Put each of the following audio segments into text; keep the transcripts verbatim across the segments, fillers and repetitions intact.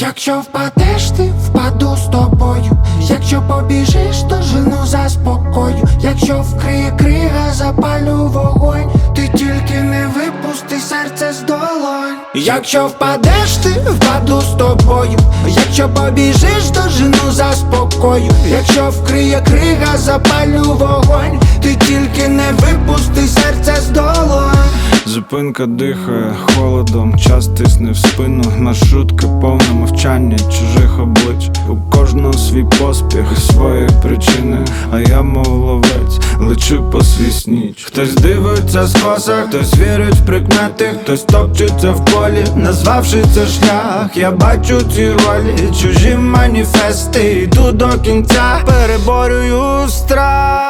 Якщо впадеш, ти впаду з тобою. Якщо побіжиш, то жену заспокою. Якщо вкриє крига, запалю вогонь. Ти тільки не випусти серце з долонь. Якщо впадеш, ти впаду з тобою. Якщо побіжиш, то жену заспокою. Якщо вкриє крига, запалю вогонь. Ти тільки не випусти серце з долонь. Зупинка дихає холодом, час тисне в спину. Маршрутка повна мовчання чужих облич. У кожного свій поспіх і свої причини. А я мов ловець, лечу по свіс ніч. Хтось дивиться скоса, хтось вірить в прикмети, хтось топчеться в полі, назвавши це шлях. Я бачу ці ролі, чужі маніфести. Йду до кінця, переборюю страх.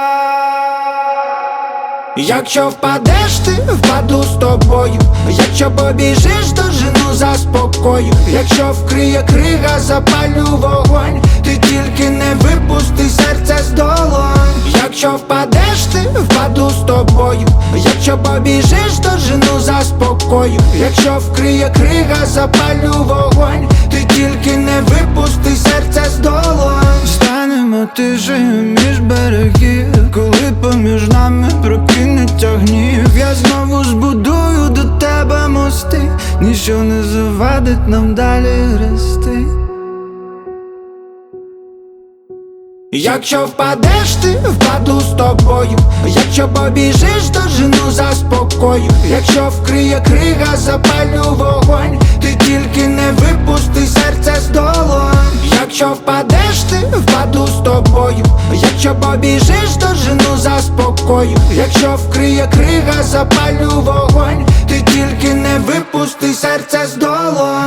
Якщо впадеш, ти впаду з тобою. Якщо побіжиш, то жену заспокою. Якщо вкриє крига, запалю вогонь. Ти тільки не випусти серце з долонь. Якщо впадеш, ти впаду з тобою. Якщо побіжиш, то жену заспокою. Якщо вкриє крига, запалю вогонь. Ти тільки не випусти серце з долонь. Станемо тишею між берегів, коли поміж нами прокинеться гнів. Я знову збудую до тебе мости, ніщо не завадить нам далі рости. Якщо впадеш, ти впаду з тобою. Якщо побіжиш, то жену заспокою. Якщо вкриє крига, запалю вогонь. Ти тільки не випусти серце з долонь. Якщо впадеш, ти впаду з тобою. Якщо побіжиш, то жену заспокою. Якщо вкриє крига, запалю вогонь. Ти тільки не випусти серце з долонь.